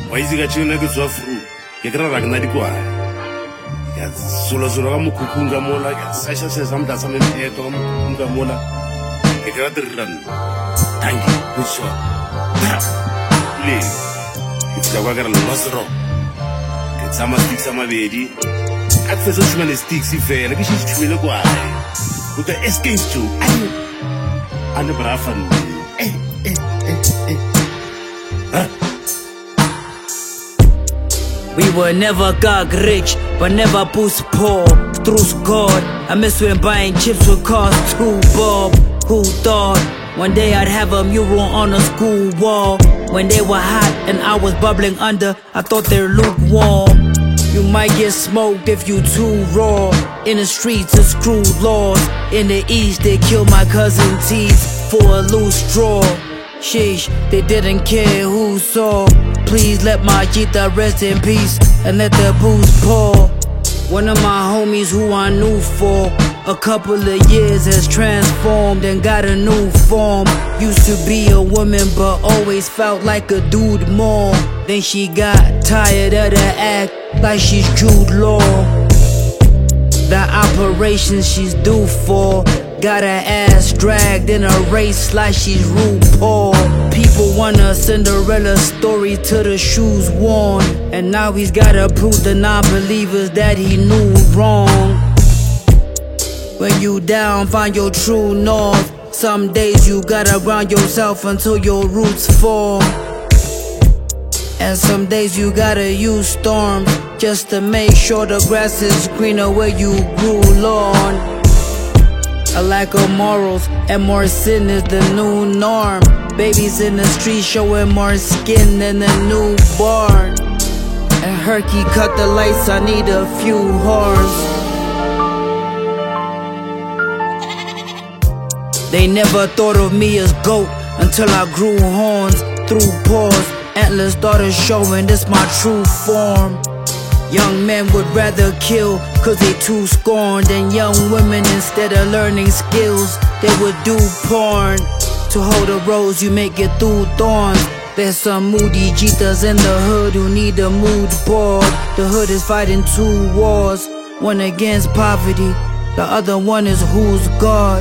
wa itse ka tshena ke tswa fru ke kra ra kana dikwa ya solo ka mokhukhunga mola ya sasha se samda sa memeto ka mokhukhunga mola ke kra dirran tangi butso le itse kwa kra losro ke tsama sticks amabedi a tfetsa tshumele sticks ifela ke shi tshumele kwa uta escape to ane brafan We were never gog rich, but never boost poor. Through God, I miss when buying chips would cost $2 bob. Who thought one day I'd have a mural on a school wall? When they were hot and I was bubbling under, I thought they're lukewarm. You might get smoked if you too raw. In the streets of screwed laws. In the east they killed my cousin teeth for a loose straw. Sheesh, they didn't care who saw. Please let my Jita rest in peace and let the booze pour. One of my homies who I knew for a couple of years has transformed and got a new form. Used to be a woman but always felt like a dude more. Then she got tired of the act like she's Jude Law. The operations she's due for got her ass dragged in a race like she's RuPaul. People want a Cinderella story till the shoes worn, and now he's gotta prove to non-believers that he knew wrong. When you down, find your true north. Some days you gotta ground yourself until your roots form. And some days you gotta use storms just to make sure the grass is greener where you grew lawn. A lack of morals and more sin is the new norm. Babies in the street showing more skin than a newborn. And Herky cut the lights, I need a few horns. They never thought of me as GOAT until I grew horns. Through pores, antlers started showing this my true form. Young men would rather kill cause they too scorned, and young women instead of learning skills they would do porn. To hold a rose you make it through thorns. There's some moody Jitas in the hood who need a mood board. The hood is fighting two wars, one against poverty, the other one is who's God.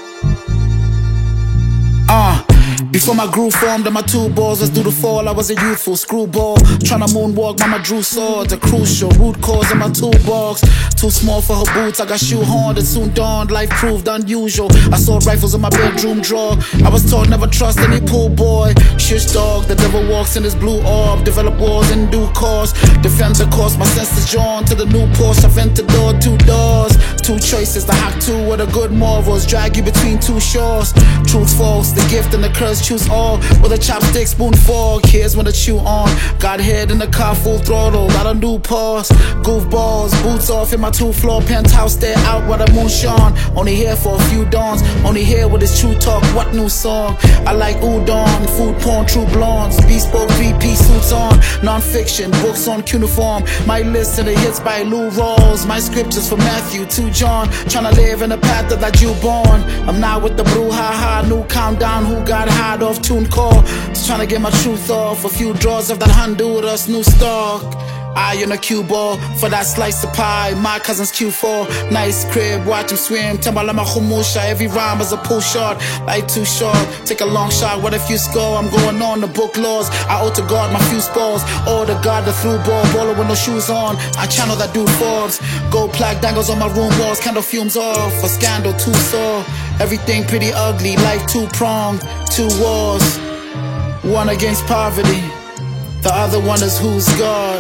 Before my groove formed and my two balls, let's do the fall. I was a youthful screwball, tryna moonwalk, mama drew swords. A crucial root cause in my toolbox. Too small for her boots, I got shoehorned. It soon dawned, life proved unusual. I saw rifles in my bedroom drawer. I was told never trust any pool boy. Shush dog, the devil walks in his blue orb. Develop wars in due course. Defend the course, my senses drawn to the new Porsche. I've entered door, two doors. Two choices, the hack two with the good morals. Drag you between two shores. Truth, false, the gift and the curse. Choose all with a chopstick, spoon, fork. Here's when to chew on. Got head in the car, full throttle. Got a new pause. Goofballs, boots off in my two-floor penthouse. Stare out while the moon shone. Only here for a few dawns. Only here with his true talk. What new song? I like udon, food porn, true blondes. Bespoke 3-piece suits on. Non-fiction, books on cuneiform. My list and the hits by Lou Rawls. My scriptures from Matthew to John. Tryna live in the path that you born. I'm not with the brouhaha. New countdown, who got high off tune call. Just trying to get my truth off. A few draws of that Honduras new stock. Eye on a cue ball for that slice of pie. My cousin's Q4, nice crib, watch him swim. Tamala humusha, every rhyme is a pull shot. Life too short, take a long shot. What if you score? I'm going on the book laws. I owe to God my few balls. Oh, the God, the through ball, baller with no shoes on. I channel that dude Forbes. Gold plaque dangles on my room walls. Candle fumes off, a scandal too sore. Everything pretty ugly, life two-pronged. Two wars, one against poverty, the other one is who's God.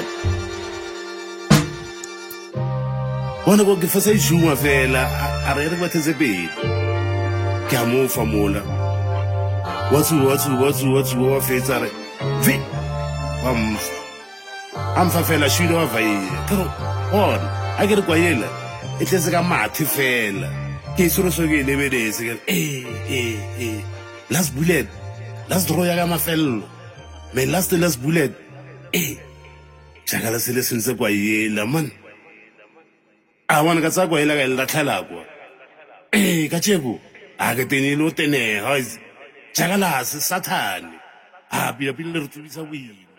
Wana go ke fasa ishuma fela a re re batletse pele ke a mo fa mola what's wa fetsa re vi am fa fela shilo wa vai pero on a ke re kwa yela e tletse ka mathi fela ke soro so ke lebeletse ke last bullet last draw ya ka mafello me last bullet chakala sele sense kwa yela man I want to go like a latalagua. Cachebu, I get any no tene, how is Chagalas, Satan. I'll be a builder to be a wheel.